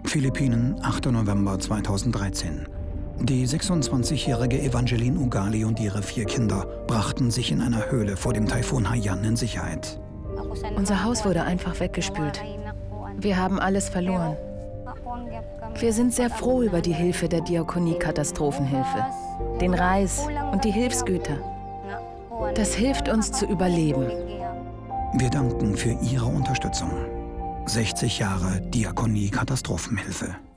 Philippinen, 8. November 2013. Die 26-jährige Evangeline Ugali und ihre 4 Kinder brachten sich in einer Höhle vor dem Taifun Haiyan in Sicherheit. Unser Haus wurde einfach weggespült. Wir haben alles verloren. Wir sind sehr froh über die Hilfe der Diakonie Katastrophenhilfe, den Reis und die Hilfsgüter. Das hilft uns zu überleben. Wir danken für Ihre Unterstützung. 60 Jahre Diakonie Katastrophenhilfe.